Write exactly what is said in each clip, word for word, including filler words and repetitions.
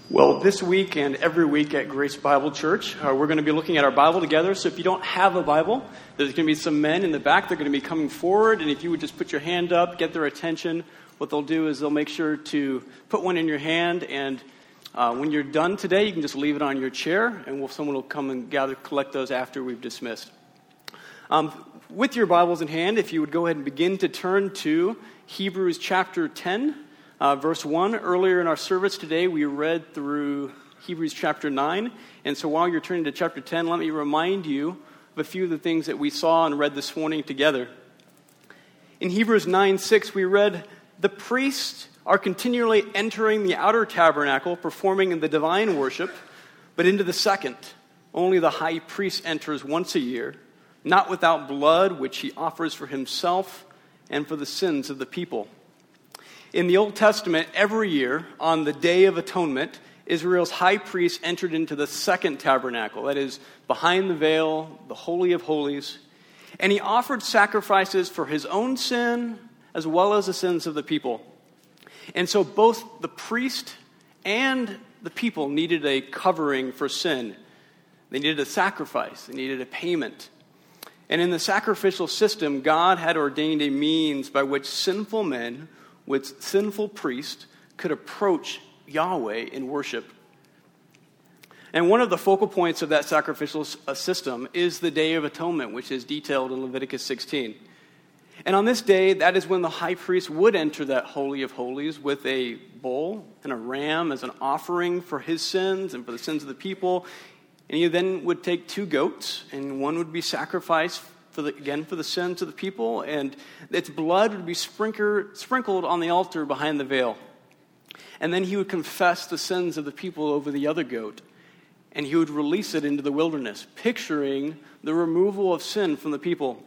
Well, this week and every week at Grace Bible Church, uh, we're going to be looking at our Bible together. So if you don't have a Bible, there's going to be some men in the back. They're going to be coming forward. And if you would just put your hand up, get their attention, what they'll do is they'll make sure to put one in your hand. And uh, when you're done today, you can just leave it on your chair. And we'll, someone will come and gather, collect those after we've dismissed. Um, with your Bibles in hand, if you would go ahead and begin to turn to Hebrews chapter ten. Uh, verse one, earlier in our service today, we read through Hebrews chapter nine. And so while you're turning to chapter ten, let me remind you of a few of the things that we saw and read this morning together. In Hebrews nine six, we read, "The priests are continually entering the outer tabernacle, performing in the divine worship, but into the second, only the high priest enters once a year, not without blood, which he offers for himself and for the sins of the people." In the Old Testament, every year, on the Day of Atonement, Israel's high priest entered into the second tabernacle, that is, behind the veil, the Holy of Holies, and he offered sacrifices for his own sin as well as the sins of the people. And so both the priest and the people needed a covering for sin. They needed a sacrifice. They needed a payment. And in the sacrificial system, God had ordained a means by which sinful men with sinful priests could approach Yahweh in worship. And one of the focal points of that sacrificial system is the Day of Atonement, which is detailed in Leviticus sixteen. And on this day, that is when the high priest would enter that Holy of Holies with a bull and a ram as an offering for his sins and for the sins of the people. And he then would take two goats, and one would be sacrificed For the, again, for the sins of the people, and its blood would be sprinkled, sprinkled on the altar behind the veil. And then he would confess the sins of the people over the other goat, and he would release it into the wilderness, picturing the removal of sin from the people.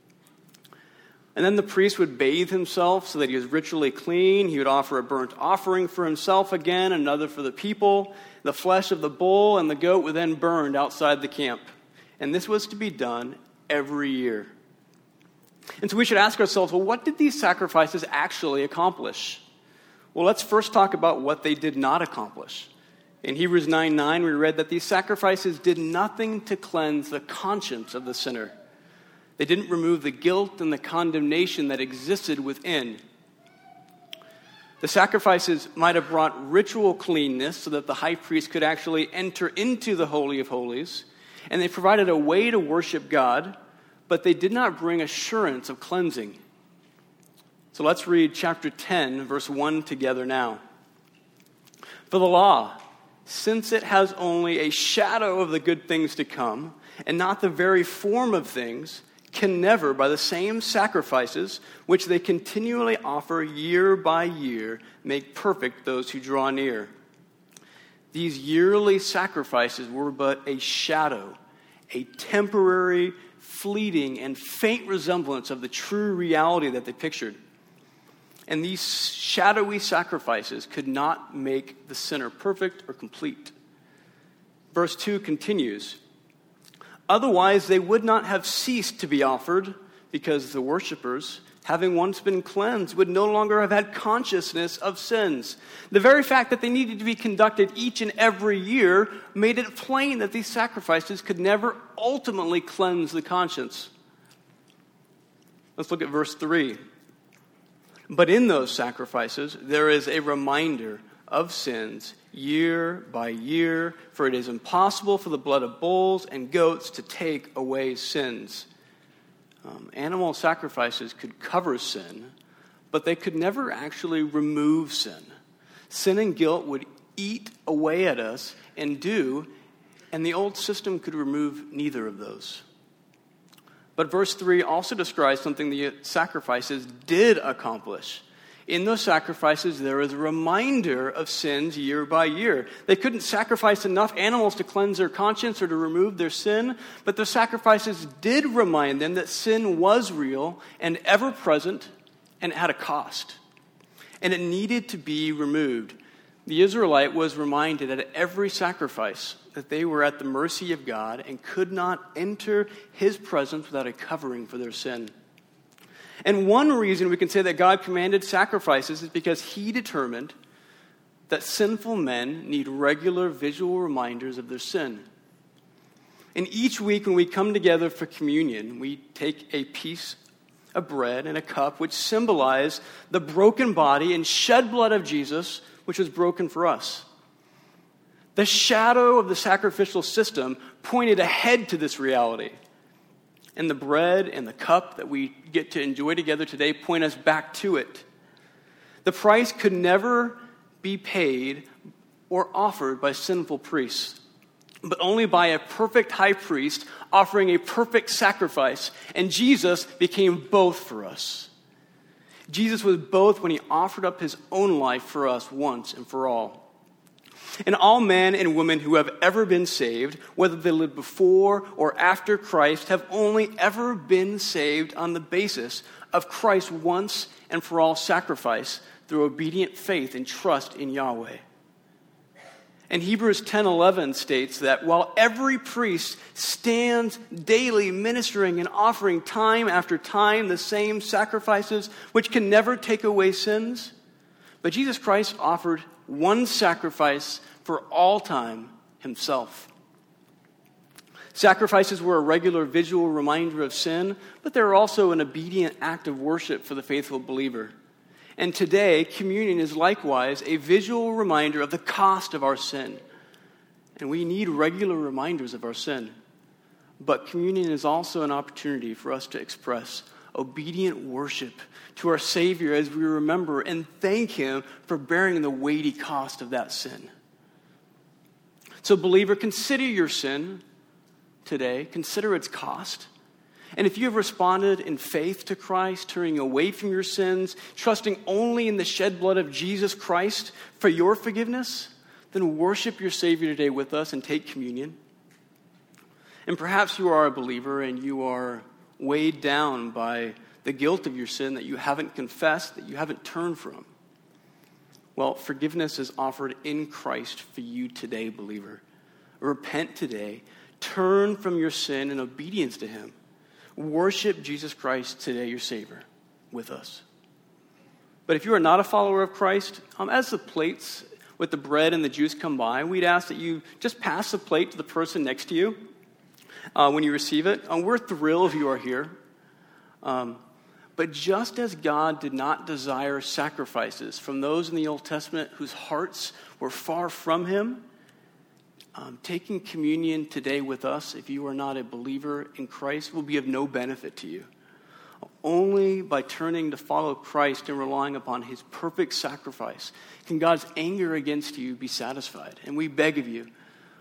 And then the priest would bathe himself so that he was ritually clean. He would offer a burnt offering for himself again, another for the people. The flesh of the bull and the goat were then burned outside the camp. And this was to be done every year. And so we should ask ourselves, well, what did these sacrifices actually accomplish? Well, let's first talk about what they did not accomplish. In Hebrews nine nine, we read that these sacrifices did nothing to cleanse the conscience of the sinner. They didn't remove the guilt and the condemnation that existed within. The sacrifices might have brought ritual cleanness so that the high priest could actually enter into the Holy of Holies, and they provided a way to worship God, but they did not bring assurance of cleansing. So let's read chapter ten, verse one together now. "For the law, since it has only a shadow of the good things to come, and not the very form of things, can never, by the same sacrifices which they continually offer year by year, make perfect those who draw near. These yearly sacrifices were but a shadow, a temporary, fleeting, and faint resemblance of the true reality that they pictured. And these shadowy sacrifices could not make the sinner perfect or complete." Verse two continues, "Otherwise they would not have ceased to be offered, because the worshipers, having once been cleansed, would no longer have had consciousness of sins." The very fact that they needed to be conducted each and every year made it plain that these sacrifices could never ultimately cleanse the conscience. Let's look at verse three. "But in those sacrifices there is a reminder of sins year by year, for it is impossible for the blood of bulls and goats to take away sins." Um, animal sacrifices could cover sin, but they could never actually remove sin. Sin and guilt would eat away at us and do, and the old system could remove neither of those. But verse three also describes something the sacrifices did accomplish. In those sacrifices, there is a reminder of sins year by year. They couldn't sacrifice enough animals to cleanse their conscience or to remove their sin, but the sacrifices did remind them that sin was real and ever present and at a cost. And it needed to be removed. The Israelite was reminded at every sacrifice that they were at the mercy of God and could not enter his presence without a covering for their sin. And one reason we can say that God commanded sacrifices is because he determined that sinful men need regular visual reminders of their sin. And each week when we come together for communion, we take a piece of bread and a cup which symbolize the broken body and shed blood of Jesus, which was broken for us. The shadow of the sacrificial system pointed ahead to this reality. And the bread and the cup that we get to enjoy together today point us back to it. The price could never be paid or offered by sinful priests, but only by a perfect high priest offering a perfect sacrifice. And Jesus became both for us. Jesus was both when he offered up his own life for us once and for all. And all men and women who have ever been saved, whether they lived before or after Christ, have only ever been saved on the basis of Christ's once and for all sacrifice through obedient faith and trust in Yahweh. And Hebrews ten eleven states that while every priest stands daily ministering and offering time after time the same sacrifices which can never take away sins, but Jesus Christ offered one sacrifice for all time, himself. Sacrifices were a regular visual reminder of sin, but they were also an obedient act of worship for the faithful believer. And today, communion is likewise a visual reminder of the cost of our sin. And we need regular reminders of our sin. But communion is also an opportunity for us to express obedient worship to our Savior as we remember and thank him for bearing the weighty cost of that sin. So, believer, consider your sin today. Consider its cost. And if you have responded in faith to Christ, turning away from your sins, trusting only in the shed blood of Jesus Christ for your forgiveness, then worship your Savior today with us and take communion. And perhaps you are a believer and you are weighed down by the guilt of your sin that you haven't confessed, that you haven't turned from. Well, forgiveness is offered in Christ for you today, believer. Repent today. Turn from your sin in obedience to him. Worship Jesus Christ today, your Savior, with us. But if you are not a follower of Christ, um, as the plates with the bread and the juice come by, we'd ask that you just pass the plate to the person next to you uh, when you receive it. Um, we're thrilled you are here. Um, but just as God did not desire sacrifices from those in the Old Testament whose hearts were far from him, Um, taking communion today with us, if you are not a believer in Christ, will be of no benefit to you. Only by turning to follow Christ and relying upon his perfect sacrifice can God's anger against you be satisfied. And we beg of you,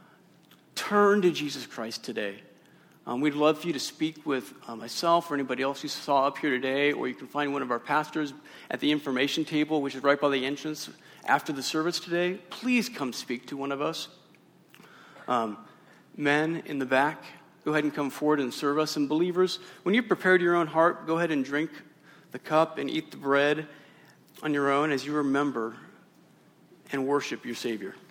turn to Jesus Christ today. Um, we'd love for you to speak with uh, myself or anybody else you saw up here today, or you can find one of our pastors at the information table, which is right by the entrance after the service today. Please come speak to one of us. Um, men in the back, go ahead and come forward and serve us. And believers, when you've prepared your own heart, go ahead and drink the cup and eat the bread on your own as you remember and worship your Savior.